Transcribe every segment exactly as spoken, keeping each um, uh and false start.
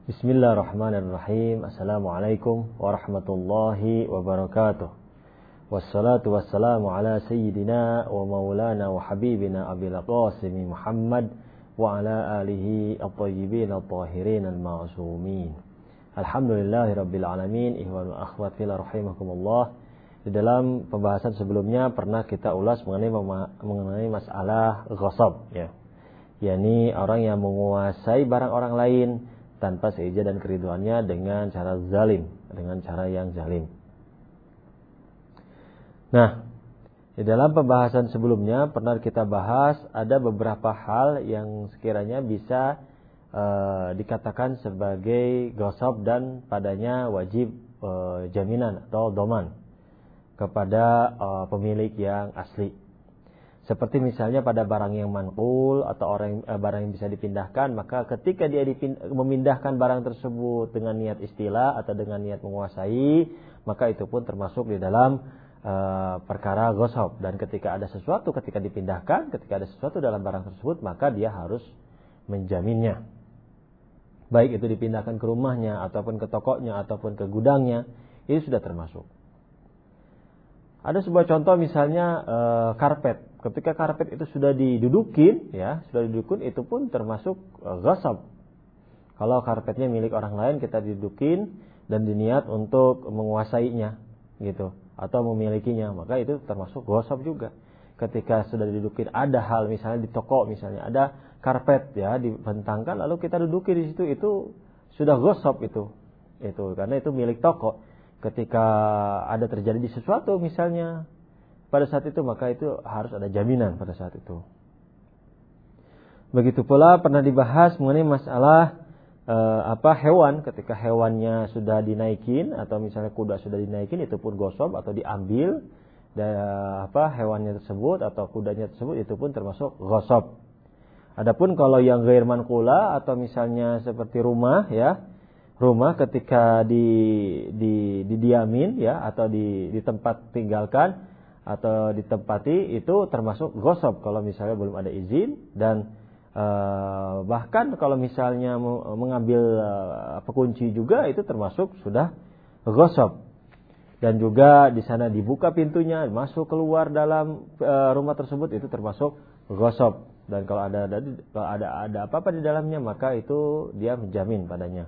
Bismillahirrahmanirrahim. Assalamualaikum warahmatullahi wabarakatuh. Wassalatu wassalamu ala sayyidina wa maulana wa habibina Abil Qasim Muhammad wa ala alihi at-tayyibin at-tahirin al-ma'sumin. Alhamdulillahi rabbil alamin. Ihwan wa akhwat fillah rahimakumullah. Di dalam pembahasan sebelumnya pernah kita ulas mengenai mengenai masalah ghasab, ya. yakni orang yang menguasai barang orang lain tanpa seizin dan keriduannya dengan cara zalim, dengan cara yang zalim. Nah, di dalam pembahasan sebelumnya pernah kita bahas ada beberapa hal yang sekiranya bisa uh, dikatakan sebagai ghasab dan padanya wajib uh, jaminan atau doman kepada uh, pemilik yang asli. Seperti misalnya pada barang yang manqul atau orang eh, barang yang bisa dipindahkan, maka ketika dia dipind- memindahkan barang tersebut dengan niat istilah atau dengan niat menguasai, maka itu pun termasuk di dalam eh, perkara ghasab. Dan ketika ada sesuatu ketika dipindahkan, ketika ada sesuatu dalam barang tersebut, maka dia harus menjaminnya. Baik itu dipindahkan ke rumahnya ataupun ke tokonya ataupun ke gudangnya, itu sudah termasuk. Ada sebuah contoh misalnya eh, karpet. Ketika karpet itu sudah didudukin, ya, sudah didudukin, itu pun termasuk uh, ghasab. Kalau karpetnya milik orang lain, kita didudukin dan diniat untuk menguasainya, gitu, atau memilikinya, maka itu termasuk ghasab juga. Ketika sudah didudukin, ada hal misalnya di toko, misalnya ada karpet, ya, dibentangkan, lalu kita duduki di situ, itu sudah ghasab itu, itu, karena itu milik toko. Ketika ada terjadi sesuatu, misalnya pada saat itu, maka itu harus ada jaminan pada saat itu. Begitu pula pernah dibahas mengenai masalah e, apa hewan, ketika hewannya sudah dinaikin atau misalnya kuda sudah dinaikin, itu pun ghasab atau diambil dan apa hewannya tersebut atau kudanya tersebut, itu pun termasuk ghasab. Adapun kalau yang ghair manqula atau misalnya seperti rumah, ya, rumah ketika di, di didiamin, ya, atau di, di tempat tinggalkan atau ditempati, itu termasuk ghasab kalau misalnya belum ada izin. Dan e, bahkan kalau misalnya mengambil e, pekunci juga, itu termasuk sudah ghasab. Dan juga di sana dibuka pintunya, masuk keluar dalam e, rumah tersebut, itu termasuk ghasab. Dan kalau ada ada kalau ada ada apa-apa di dalamnya, maka itu dia menjamin padanya.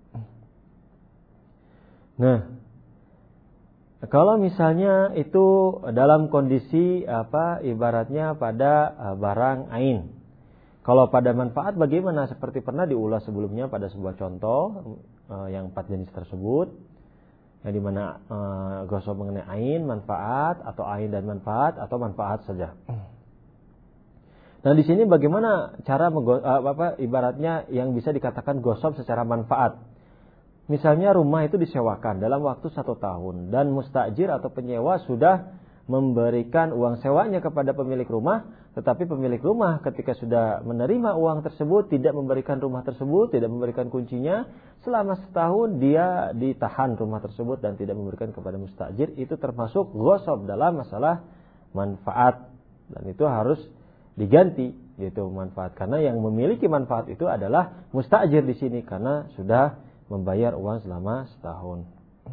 Nah, kalau misalnya itu dalam kondisi apa ibaratnya pada uh, barang ain. Kalau pada manfaat bagaimana? Seperti pernah diulas sebelumnya pada sebuah contoh uh, yang empat jenis tersebut, yang dimana uh, ghasab mengenai ain, manfaat, atau ain dan manfaat, atau manfaat saja. Nah, di sini bagaimana cara menggo- uh, apa ibaratnya yang bisa dikatakan ghasab secara manfaat? Misalnya rumah itu disewakan dalam waktu satu tahun dan mustajir atau penyewa sudah memberikan uang sewanya kepada pemilik rumah, tetapi pemilik rumah ketika sudah menerima uang tersebut tidak memberikan rumah tersebut, tidak memberikan kuncinya, selama setahun dia ditahan rumah tersebut dan tidak memberikan kepada mustajir, itu termasuk ghasab dalam masalah manfaat, dan itu harus diganti, yaitu manfaat, karena yang memiliki manfaat itu adalah mustajir di sini karena sudah membayar uang selama setahun.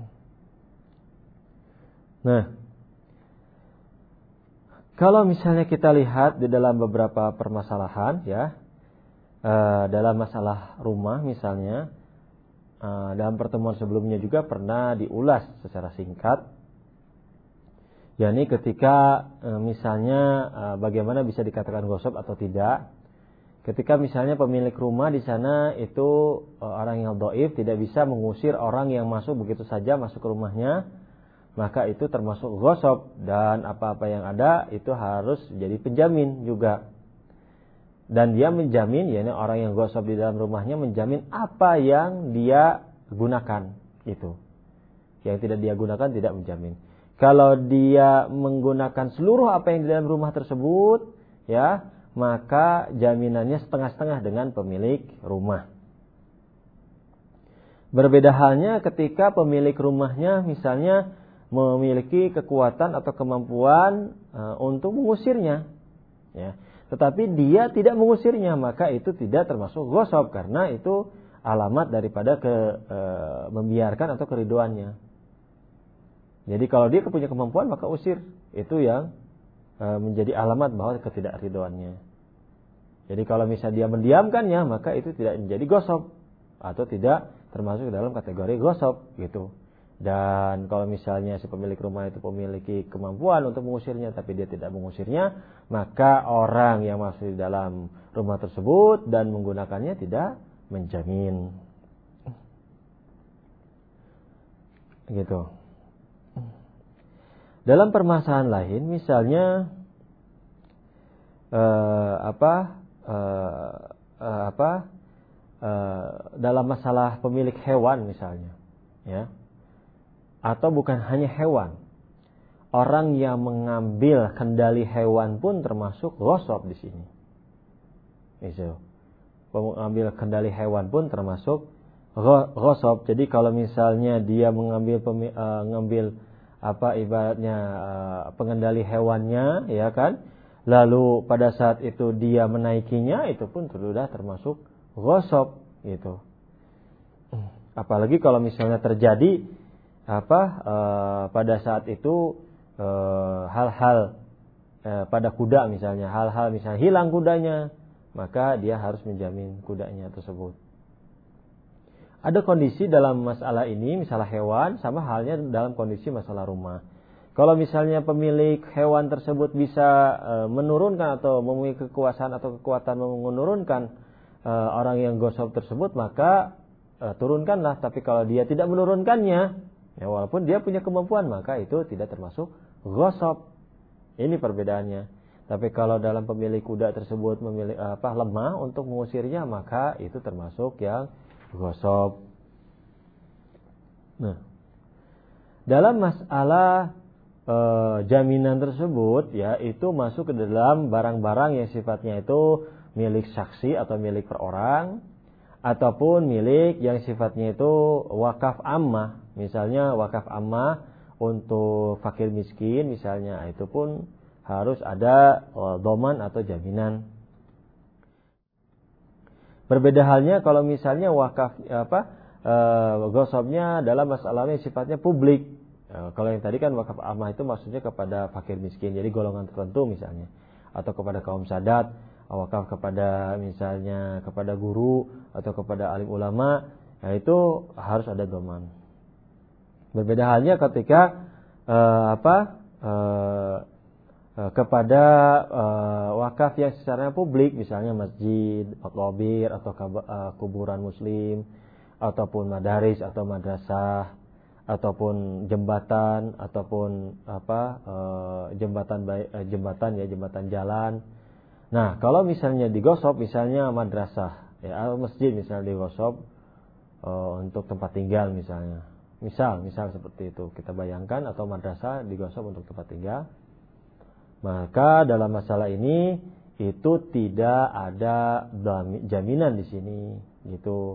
Nah, kalau misalnya kita lihat di dalam beberapa permasalahan, ya, uh, dalam masalah rumah misalnya, uh, dalam pertemuan sebelumnya juga pernah diulas secara singkat, yakni ketika uh, misalnya uh, bagaimana bisa dikatakan ghasab atau tidak. Ketika misalnya pemilik rumah di sana itu orang yang dhaif, tidak bisa mengusir orang yang masuk begitu saja masuk ke rumahnya, maka itu termasuk ghasab, dan apa-apa yang ada itu harus jadi penjamin juga. Dan dia menjamin, yakni orang yang ghasab di dalam rumahnya menjamin apa yang dia gunakan itu. Yang tidak dia gunakan tidak menjamin. Kalau dia menggunakan seluruh apa yang di dalam rumah tersebut, ya, maka jaminannya setengah-setengah dengan pemilik rumah. Berbeda halnya ketika pemilik rumahnya misalnya memiliki kekuatan atau kemampuan uh, untuk mengusirnya, ya. Tetapi dia tidak mengusirnya, maka itu tidak termasuk ghasab karena itu alamat daripada ke e, membiarkan atau keriduannya. Jadi kalau dia punya kemampuan maka usir, itu yang e, menjadi alamat bahwa ketidakriduannya. Jadi kalau misalnya dia mendiamkannya maka itu tidak menjadi gosop atau tidak termasuk dalam kategori gosop gitu. Dan kalau misalnya si pemilik rumah itu memiliki kemampuan untuk mengusirnya tapi dia tidak mengusirnya, maka orang yang masuk di dalam rumah tersebut dan menggunakannya tidak menjamin. Gitu. Dalam permasalahan lain misalnya eh, apa eh, eh, apa eh, dalam masalah pemilik hewan misalnya, ya. Atau bukan hanya hewan, orang yang mengambil kendali hewan pun termasuk ghasab di sini. Gitu. Mengambil kendali hewan pun termasuk ghasab. Jadi kalau misalnya dia mengambil uh, mengambil apa ibaratnya uh, pengendali hewannya, ya kan? Lalu pada saat itu dia menaikinya, itu pun sudah termasuk ghasab gitu. Apalagi kalau misalnya terjadi apa e, pada saat itu e, hal-hal e, pada kuda misalnya, hal-hal misalnya hilang kudanya, maka dia harus menjamin kudanya tersebut. Ada kondisi dalam masalah ini, misalnya hewan, sama halnya dalam kondisi masalah rumah. Kalau misalnya pemilik hewan tersebut bisa e, menurunkan atau memiliki kekuasaan atau kekuatan menurunkan e, orang yang gosok tersebut, maka e, turunkanlah. Tapi kalau dia tidak menurunkannya, ya, walaupun dia punya kemampuan, maka itu tidak termasuk ghasab. Ini perbedaannya. Tapi kalau dalam pemilik kuda tersebut memilih apa lemah untuk mengusirnya, maka itu termasuk yang ghasab. Nah, dalam masalah e, jaminan tersebut, ya itu masuk ke dalam barang-barang yang sifatnya itu milik saksi atau milik perorang, ataupun milik yang sifatnya itu wakaf ammah. Misalnya wakaf ammah untuk fakir miskin misalnya, itu pun harus ada doman atau jaminan. Berbeda halnya kalau misalnya wakaf apa e, ghasabnya dalam masalah yang sifatnya publik. E, kalau yang tadi kan wakaf ammah itu maksudnya kepada fakir miskin, jadi golongan tertentu misalnya, atau kepada kaum sadat, wakaf kepada misalnya kepada guru atau kepada alim ulama, nah itu harus ada doman. Berbeda halnya ketika eh, apa eh, eh, kepada eh, wakaf yang secara publik, misalnya masjid, makobir atau eh, kuburan muslim, ataupun madaris atau madrasah, ataupun jembatan, ataupun apa eh, jembatan eh, jembatan ya jembatan jalan. Nah, kalau misalnya digosok, misalnya madrasah, ya masjid misalnya digosok uh, untuk tempat tinggal misalnya, misal, misal seperti itu kita bayangkan, atau madrasah digosok untuk tempat tinggal, maka dalam masalah ini itu tidak ada jaminan di sini, gitu,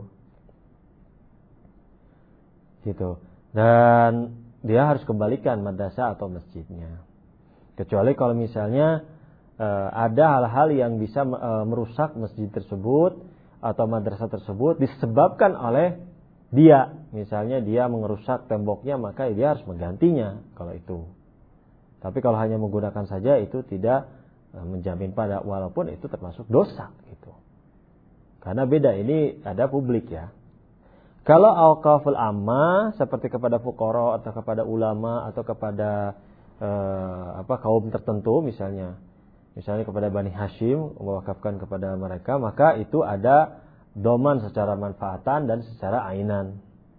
gitu, dan dia harus kembalikan madrasah atau masjidnya, kecuali kalau misalnya Uh, ada hal-hal yang bisa uh, merusak masjid tersebut atau madrasah tersebut disebabkan oleh dia. Misalnya dia mengerusak temboknya, maka dia harus menggantinya kalau itu. Tapi kalau hanya menggunakan saja itu tidak uh, menjamin pada, walaupun itu termasuk dosa gitu. Karena beda, ini ada publik ya. Kalau awqaful ammah seperti kepada fuqara atau kepada ulama atau kepada uh, apa kaum tertentu misalnya, misalnya kepada Bani Hashim, mewakafkan kepada mereka, maka itu ada doman secara manfaatan dan secara ainan.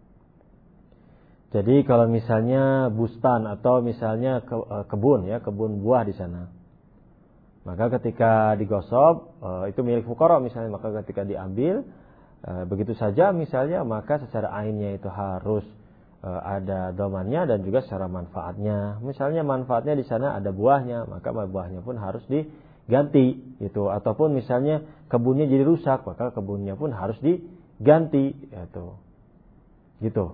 Jadi kalau misalnya bustan atau misalnya ke, kebun ya, kebun buah di sana, maka ketika digosok itu milik fuqara misalnya, maka ketika diambil begitu saja misalnya, maka secara ainnya itu harus ada domannya dan juga secara manfaatnya. Misalnya manfaatnya di sana ada buahnya, maka buahnya pun harus diganti gitu. Ataupun misalnya kebunnya jadi rusak, maka kebunnya pun harus diganti gitu. Gitu.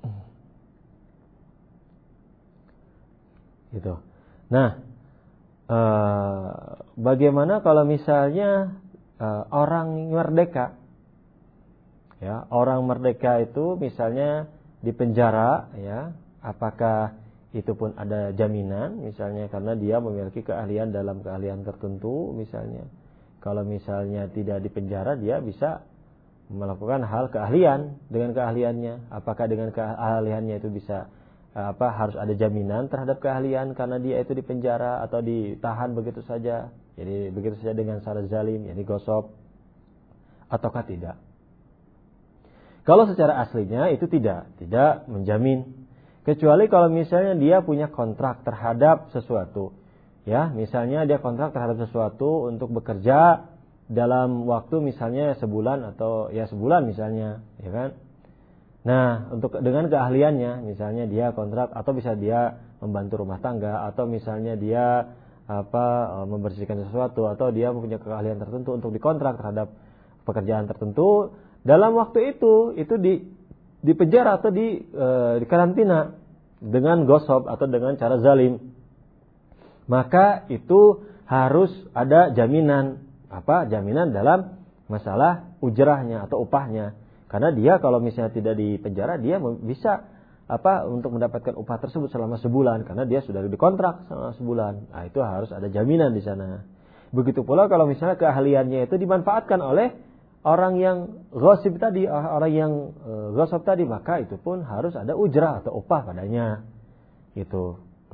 Gitu. Nah, eh, bagaimana kalau misalnya eh, orang merdeka? Ya, orang merdeka itu misalnya di penjara, ya, apakah itu pun ada jaminan, misalnya karena dia memiliki keahlian dalam keahlian tertentu, misalnya. Kalau misalnya tidak di penjara, dia bisa melakukan hal keahlian dengan keahliannya. Apakah dengan keahliannya itu bisa apa harus ada jaminan terhadap keahlian karena dia itu di penjara atau ditahan begitu saja, jadi begitu saja dengan cara zalim, yani gosop, ataukah tidak? Kalau secara aslinya itu tidak tidak menjamin, kecuali kalau misalnya dia punya kontrak terhadap sesuatu, ya, misalnya dia kontrak terhadap sesuatu untuk bekerja dalam waktu misalnya sebulan atau ya sebulan misalnya, ya kan? Nah, untuk dengan keahliannya, misalnya dia kontrak atau bisa dia membantu rumah tangga atau misalnya dia apa membersihkan sesuatu atau dia mempunyai keahlian tertentu untuk dikontrak terhadap pekerjaan tertentu, dalam waktu itu itu di di penjara atau di e, di karantina dengan gosop atau dengan cara zalim, maka itu harus ada jaminan, apa jaminan dalam masalah ujrahnya atau upahnya. Karena dia kalau misalnya tidak di penjara, dia bisa apa untuk mendapatkan upah tersebut selama sebulan karena dia sudah dikontrak selama sebulan. Nah, itu harus ada jaminan di sana. Begitu pula kalau misalnya keahliannya itu dimanfaatkan oleh orang yang ghasib tadi, orang yang e, ghasab tadi, maka itu pun harus ada ujrah atau upah padanya. Gitu.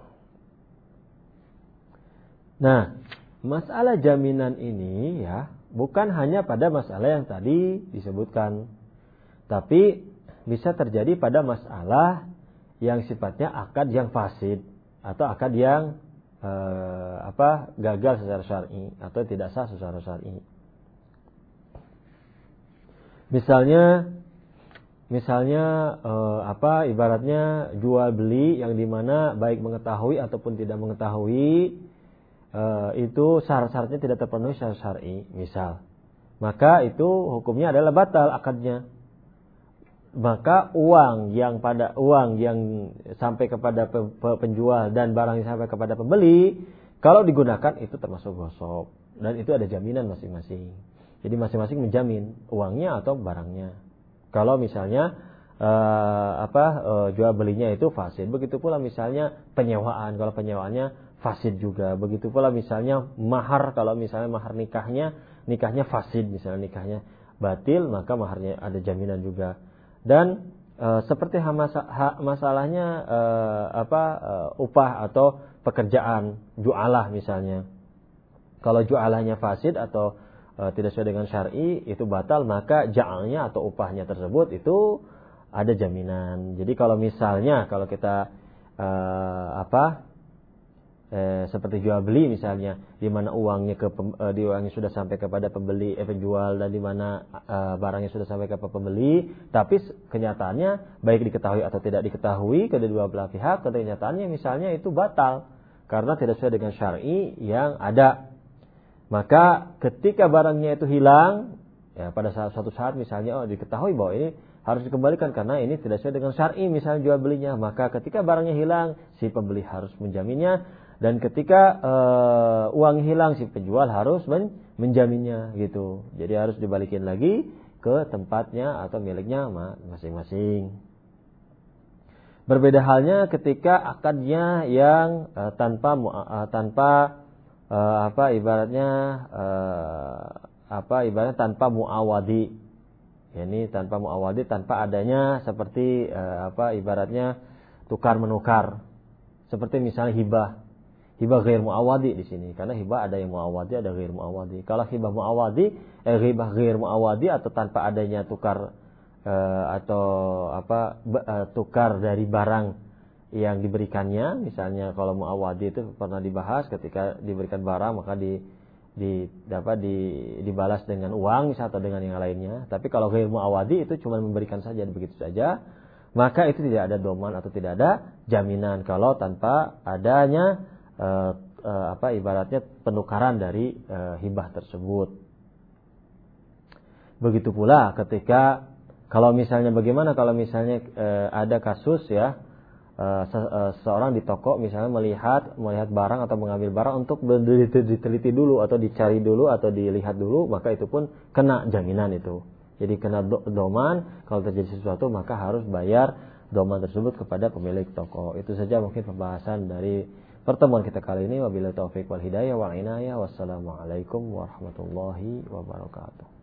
Nah, masalah jaminan ini ya bukan hanya pada masalah yang tadi disebutkan, tapi bisa terjadi pada masalah yang sifatnya akad yang fasid atau akad yang eh, apa gagal secara syar'i atau tidak sah secara syar'i. Misalnya, misalnya eh, apa ibaratnya jual beli yang dimana baik mengetahui ataupun tidak mengetahui eh, itu syarat-syaratnya tidak terpenuhi secara syar'i, misal, maka itu hukumnya adalah batal akadnya. Maka uang yang pada uang yang sampai kepada penjual dan barang yang sampai kepada pembeli, kalau digunakan itu termasuk gosop dan itu ada jaminan masing-masing. Jadi masing-masing menjamin uangnya atau barangnya. Kalau misalnya uh, apa uh, jual belinya itu fasid, begitu pula misalnya penyewaan, kalau penyewaannya fasid juga. Begitu pula misalnya mahar, kalau misalnya mahar nikahnya nikahnya fasid, misalnya nikahnya batil, maka maharnya ada jaminan juga. Dan e, seperti masa, masalahnya e, apa e, upah atau pekerjaan jualah misalnya, kalau jualahnya fasid atau e, tidak sesuai dengan syar'i itu batal, maka ja'alnya atau upahnya tersebut itu ada jaminan. Jadi kalau misalnya kalau kita e, apa e, seperti jual beli misalnya, di mana uangnya ke e, di uangnya sudah sampai kepada pembeli eh, penjual dan di mana e, barangnya sudah sampai kepada pembeli, tapi kenyataannya baik diketahui atau tidak diketahui kedua belah pihak, kenyataannya misalnya itu batal karena tidak sesuai dengan syar'i yang ada. Maka ketika barangnya itu hilang, ya pada saat suatu saat misalnya oh diketahui bahwa ini harus dikembalikan karena ini tidak sesuai dengan syar'i misalnya jual belinya, maka ketika barangnya hilang si pembeli harus menjaminnya. Dan ketika uh, uang hilang si penjual harus men- menjaminnya gitu. Jadi harus dibalikin lagi ke tempatnya atau miliknya masing-masing. Berbeda halnya ketika akadnya yang uh, tanpa uh, tanpa uh, apa ibaratnya uh, apa ibaratnya tanpa muawadi. Yani tanpa muawadi, tanpa adanya seperti uh, apa ibaratnya tukar menukar. Seperti misalnya hibah. Hibah ghair muawadi di sini, karena hibah ada yang muawadi, ada ghair muawadi. Kalau hibah muawadi, eh, hibah ghair muawadi atau tanpa adanya tukar eh, atau apa eh, tukar dari barang yang diberikannya, misalnya kalau muawadi itu pernah dibahas ketika diberikan barang maka di di dapat di dibalas dengan uang misalnya atau dengan yang lainnya. Tapi kalau ghair muawadi itu cuma memberikan saja begitu saja, maka itu tidak ada doman atau tidak ada jaminan kalau tanpa adanya Uh, uh, apa ibaratnya penukaran dari uh, hibah tersebut. Begitu pula ketika kalau misalnya bagaimana kalau misalnya uh, ada kasus ya uh, se- uh, seorang di toko misalnya melihat melihat barang atau mengambil barang untuk diteliti dulu atau dicari dulu atau dilihat dulu, maka itu pun kena jaminan itu. Jadi kena do- doman, kalau terjadi sesuatu maka harus bayar doman tersebut kepada pemilik toko. Itu saja mungkin pembahasan dari pertemuan kita kali ini. Wabillahi taufiq wal hidayah wal inayah. Wassalamualaikum warahmatullahi wabarakatuh.